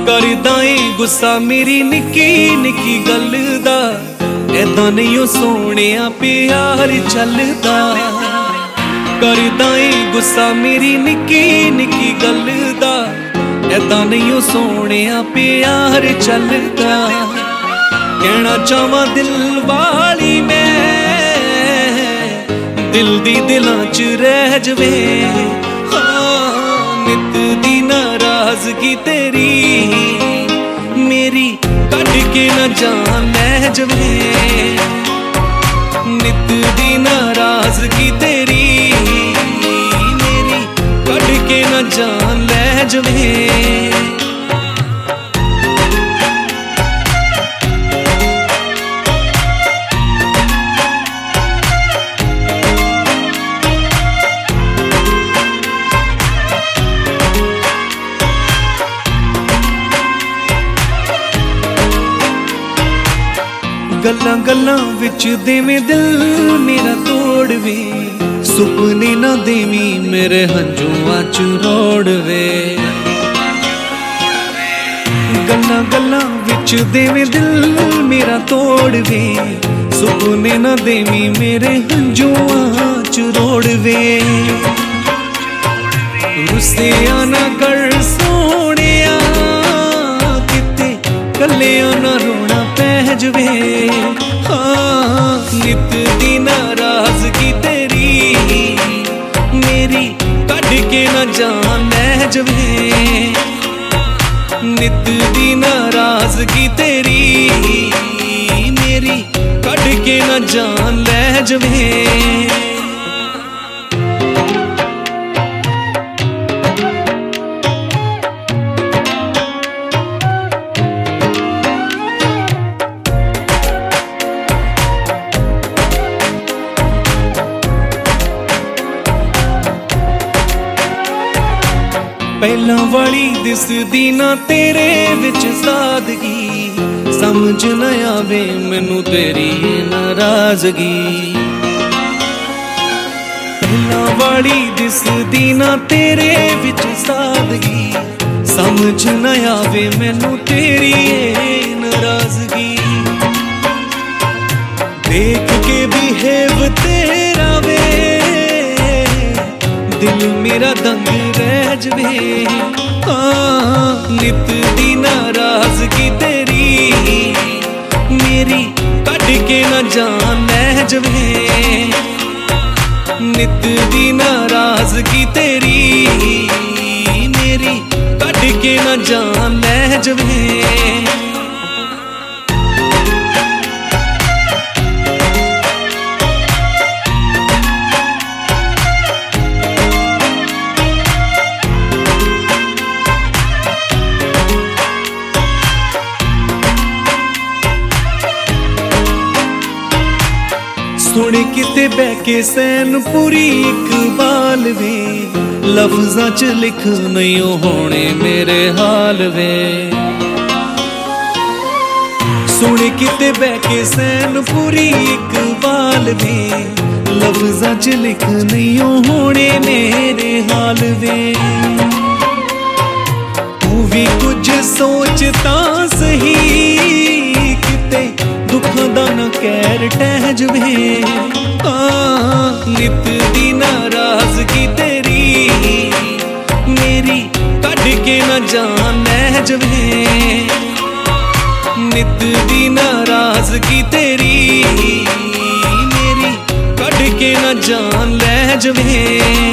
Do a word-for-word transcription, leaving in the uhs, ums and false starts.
करदा ए गुस्सा मेरी निक्की निक्की गल दा, ऐदां नहीं ओ सोहणिया प्यार चलदा। करदा ए गुस्सा मेरी निक्की निक्की गल दा, ऐदां नहीं ओ सोहणिया प्यार चलदा। कहना चाहवां दिल वाली मैं, दिल दी दिलां च रह जवे। नित दी नाराजगी तेरी मेरी कट के न जान लै जवे। नित दी नाराजगी तेरी मेरी कट के न जान लै जवे। गल्लां गल्लां विच देवें दिल मेरा तोड़वे, सुपने ना देवी मेरे हंजुआं च रोड़वे। गल्लां गल्लां विच देवें दिल मेरा तोड़वे, सुपने ना देवी मेरे हंजुआं च रोड़वे। रुस्सिया ना कर सोहणिया, किते कल्लिया ना रोना पै जवे। हाँ नित दी नाराजगी तेरी मेरी कट के न जान लै जवे। नित दी नाराजगी तेरी मेरी कट के न जान लै जवे। पहला वाली दिसदी ना तेरे विच सादगी, समझ न आवे मैनू तेरी नाराजगी। पहला वाली दिसदी ना तेरे विच सादगी, समझ न आवे मैनू तेरी नाराजगी। देख के बिहेव तेरा वे दिल मेरा दंग रह जवे। हाँ नित दी नाराजगी तेरी मेरी कट के न जान लै जवे। नित दी नाराजगी तेरी मेरी कट के न जान लै जवे। सुन किते बह के सैन पूरी इकबाल वे, लफ्जां च लिख नहीं होने मेरे हाल वे। सुन किते बह के सैन पूरी इकबाल वे, लफ्जां च लिख नहीं होने मेरे हाल वे। तू भी कुछ सोचता सही, किते दुखां दा ना कहर टह जवे। नित दी नाराजगी तेरी मेरी कट के न जान लै जवे। नित दी नाराजगी तेरी मेरी कट के न जान लै जवे।